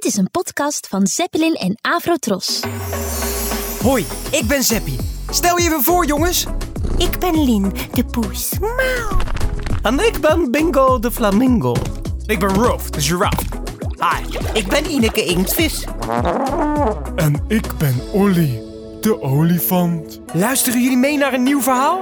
is een podcast van Zeppelin en Avrotros. Hoi, ik ben Zeppie. Stel je even voor, jongens. Ik ben Lien, de poes. Miauw. En ik ben Bingo de flamingo. Ik ben Rolf, de giraffe. Hi, ik ben Ineke Inktvis. En ik ben Olly, de olifant. Luisteren jullie mee naar een nieuw verhaal?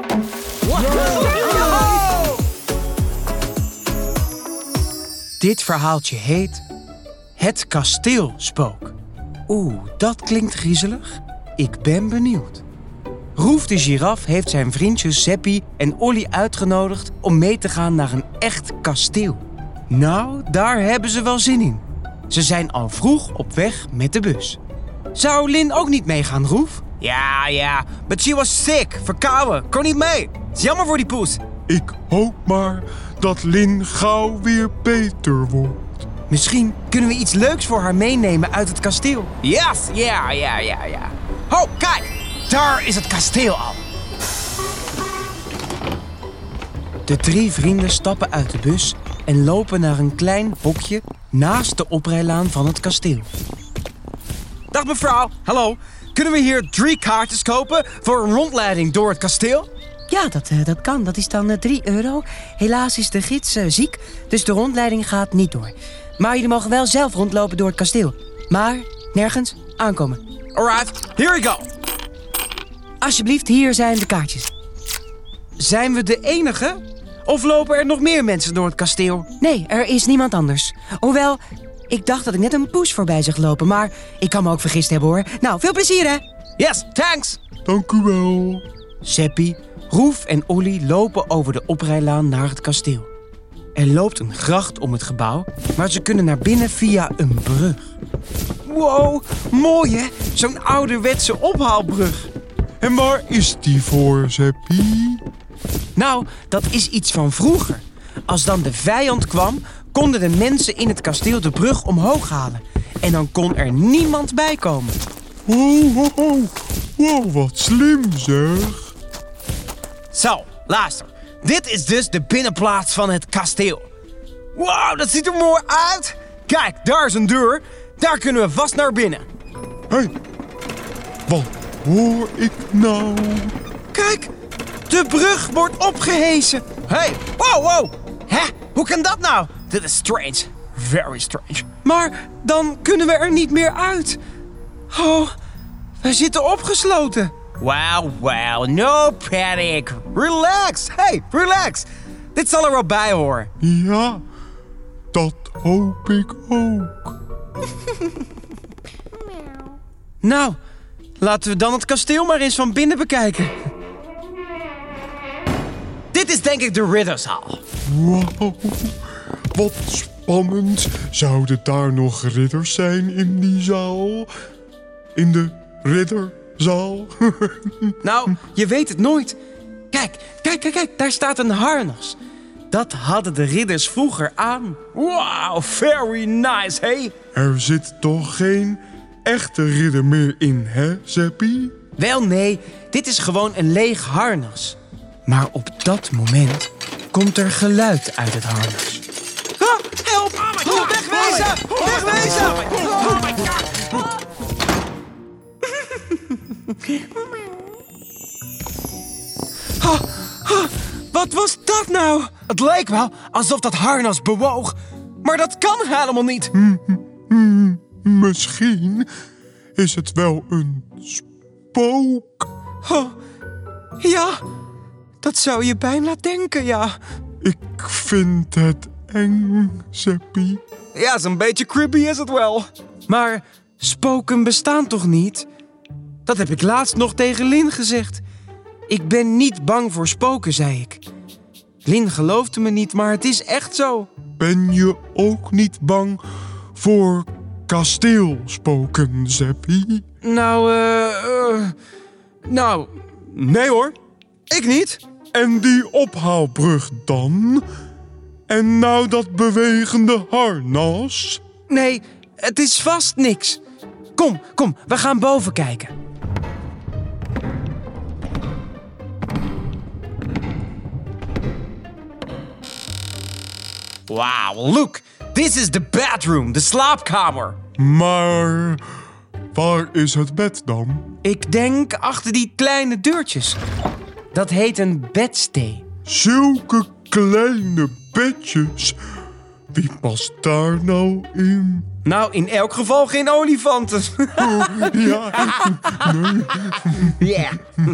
Dit verhaaltje heet Het Kasteelspook. Oeh, dat klinkt griezelig. Ik ben benieuwd. Roef de giraf heeft zijn vriendjes Zeppie en Olly uitgenodigd om mee te gaan naar een echt kasteel. Nou, daar hebben ze wel zin in. Ze zijn al vroeg op weg met de bus. Zou Lin ook niet meegaan, Roef? Ja, but she was sick, verkouden, kon niet mee. Het is jammer voor die poes. Ik hoop maar dat Lin gauw weer beter wordt. Misschien kunnen we iets leuks voor haar meenemen uit het kasteel. Yes, ja. Oh, kijk, daar is het kasteel al. De 3 vrienden stappen uit de bus en lopen naar een klein hokje naast de oprijlaan van het kasteel. Dag mevrouw, hallo. Kunnen we hier 3 kaartjes kopen voor een rondleiding door het kasteel? Ja, dat kan. Dat is dan €3. Helaas is de gids ziek, dus de rondleiding gaat niet door. Maar jullie mogen wel zelf rondlopen door het kasteel. Maar nergens aankomen. Alright, here we go. Alsjeblieft, hier zijn de kaartjes. Zijn we de enige? Of lopen er nog meer mensen door het kasteel? Nee, er is niemand anders. Hoewel, ik dacht dat ik net een poes voorbij zag lopen, maar ik kan me ook vergist hebben hoor. Nou, veel plezier hè! Yes, thanks. Dank u wel. Zeppie, Roef en Olly lopen over de oprijlaan naar het kasteel. Er loopt een gracht om het gebouw, maar ze kunnen naar binnen via een brug. Wow, mooi hè? Zo'n ouderwetse ophaalbrug. En waar is die voor, Zeppie? Nou, dat is iets van vroeger. Als dan de vijand kwam, konden de mensen in het kasteel de brug omhoog halen. En dan kon er niemand bij komen. Wow, wat slim zeg. Zo, luister. Dit is dus de binnenplaats van het kasteel. Wow, dat ziet er mooi uit. Kijk, daar is een deur. Daar kunnen we vast naar binnen. Hé, wat hoor ik nou? Kijk, de brug wordt opgehesen. Hey, wow. Hè? Hoe kan dat nou? Dit is strange. Very strange. Maar dan kunnen we er niet meer uit. Oh, wij zitten opgesloten. Wow, no panic. Relax, hey, relax. Dit zal er wel bij horen. Ja, dat hoop ik ook. Nou, laten we dan het kasteel maar eens van binnen bekijken. Dit is denk ik de ridderzaal. Wauw, wat spannend. Zouden daar nog ridders zijn in die zaal? In de ridderzaal? Nou, je weet het nooit. Kijk, daar staat een harnas. Dat hadden de ridders vroeger aan. Wow, very nice, hey. Er zit toch geen echte ridder meer in, hè, Zeppie? Wel nee, dit is gewoon een leeg harnas. Maar op dat moment komt er geluid uit het harnas. Help! Wegwezen! Wat was dat nou? Het leek wel alsof dat harnas bewoog. Maar dat kan helemaal niet. Misschien is het wel een spook. Oh, ja, dat zou je bijna denken, ja. Ik vind het eng, Zeppie. Ja, zo'n beetje creepy is het wel. Maar spoken bestaan toch niet? Dat heb ik laatst nog tegen Lin gezegd. Ik ben niet bang voor spoken, zei ik. Lin geloofde me niet, maar het is echt zo. Ben je ook niet bang voor kasteelspoken, Zeppie? Nou, Nee hoor, ik niet. En die ophaalbrug dan? En nou dat bewegende harnas? nee, het is vast niks. Kom, we gaan boven kijken. Wow, look. This is the bedroom, de slaapkamer. Maar waar is het bed dan? Ik denk achter die kleine deurtjes. Dat heet een bedstee. Zulke kleine bedjes. Wie past daar nou in? Nou, in elk geval geen olifanten. Ja, Ja.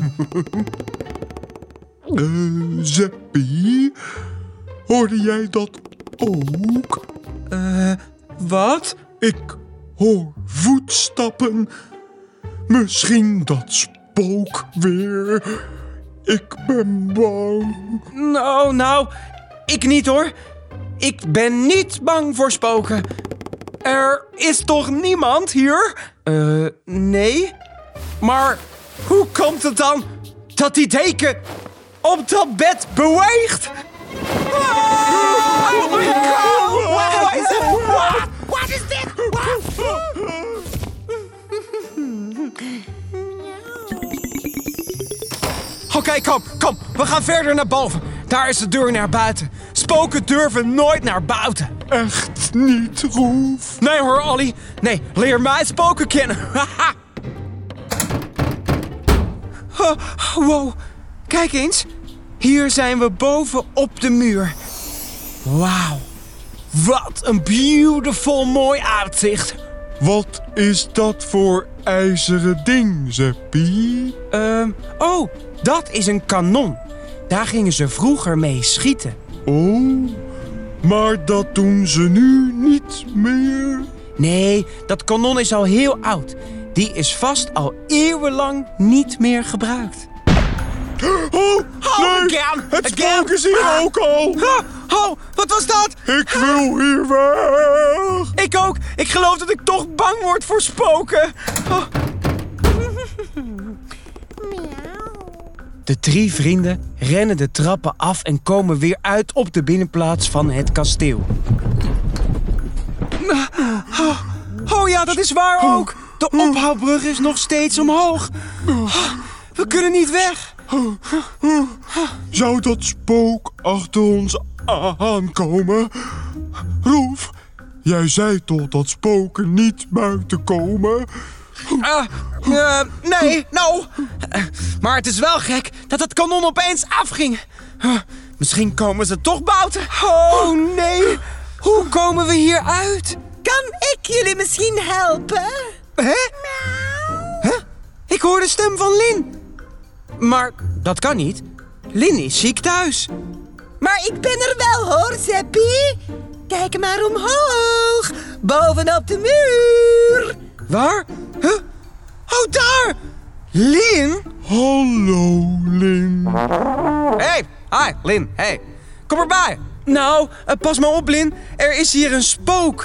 Zeppie, hoorde jij dat ook? Wat? Ik hoor voetstappen. Misschien dat spook weer. Ik ben bang. Nou, ik niet hoor. Ik ben niet bang voor spoken. Er is toch niemand hier? Nee. Maar hoe komt het dan dat die deken op dat bed beweegt? Oh my god! What is it? What is dit? Oké, kom. We gaan verder naar boven. Daar is de deur naar buiten. Spoken durven nooit naar buiten. Echt niet, Roef. Nee hoor, Ollie. Nee, leer mij spoken kennen. Oh, wow, kijk eens. Hier zijn we boven op de muur. Wauw, wat een beautiful mooi uitzicht. Wat is dat voor ijzeren ding, Zeppie? Oh, dat is een kanon. Daar gingen ze vroeger mee schieten. Oh, maar dat doen ze nu niet meer. Nee, dat kanon is al heel oud. Die is vast al eeuwenlang niet meer gebruikt. Oh, nee, again, het again. spook is hier ook al. Oh, wat was dat? Ik wil hier weg. Ik ook. Ik geloof dat ik toch bang word voor spoken. Oh. De 3 vrienden rennen de trappen af en komen weer uit op de binnenplaats van het kasteel. Oh ja, dat is waar ook. De ophaalbrug is nog steeds omhoog. We kunnen niet weg. Zou dat spook achter ons aankomen? Roef, jij zei toch dat spoken niet buiten komen? Nee, nou. Maar het is wel gek dat het kanon opeens afging. Misschien komen ze toch buiten. Oh nee, hoe komen we hier uit? Kan ik jullie misschien helpen? Hè? Huh? Ik hoor de stem van Lin. Maar dat kan niet. Lin is ziek thuis. Maar ik ben er wel hoor, Zeppie. Kijk maar omhoog. Bovenop de muur. Waar? Huh? Oh, daar! Lin? Hallo, Lin. Hey, hi, Lin, hey. Kom erbij. Nou, pas maar op, Lin. Er is hier een spook.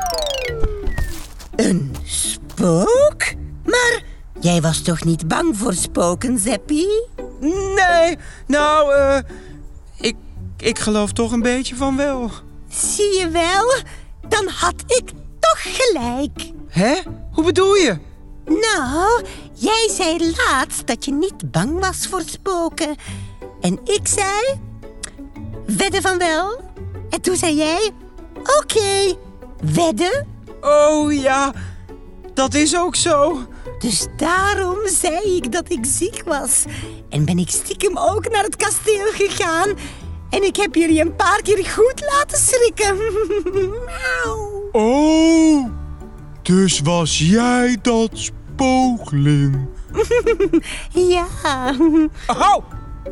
Een spook? Maar jij was toch niet bang voor spoken, Zeppie? Nee, nou, ik geloof toch een beetje van wel. Zie je wel? Dan had ik toch gelijk. Hè? Hoe bedoel je? Nou, jij zei laatst dat je niet bang was voor spoken. En ik zei... wedden van wel. En toen zei jij... oké, wedden? Oh ja, dat is ook zo. Dus daarom zei ik dat ik ziek was. En ben ik stiekem ook naar het kasteel gegaan. En ik heb jullie een paar keer goed laten schrikken. Miauw. Oh, dus was jij dat spook, Lin? Ja. Oh!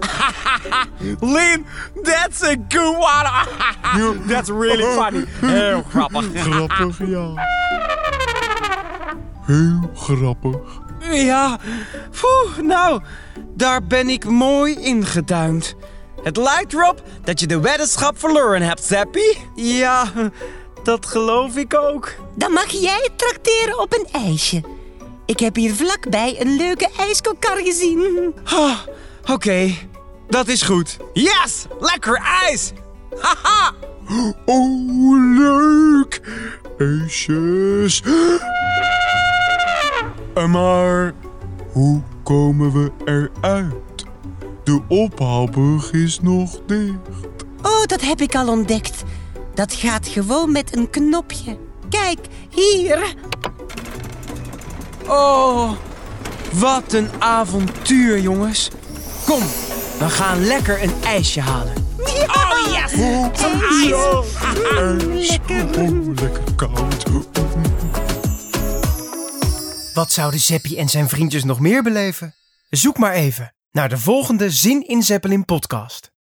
Lin, that's a good one. That's really funny. Heel grappig. Grappig, ja. Heel grappig. Ja, nou, daar ben ik mooi ingeduimd. Het lijkt erop dat je de weddenschap verloren hebt, Zeppie. Ja, dat geloof ik ook. Dan mag jij trakteren op een ijsje. Ik heb hier vlakbij een leuke ijskokar gezien. Oké, dat is goed. Yes, lekker ijs. Haha. Oh, leuk. Ijsjes. Maar hoe komen we eruit? De ophaalbrug is nog dicht. Oh, dat heb ik al ontdekt. Dat gaat gewoon met een knopje. Kijk. Kijk, hier. Oh, wat een avontuur, jongens. Kom, we gaan lekker een ijsje halen. Oh, yes! Lekker koud. Wat zouden Zeppie en zijn vriendjes nog meer beleven? Zoek maar even naar de volgende Zin in Zeppelin podcast.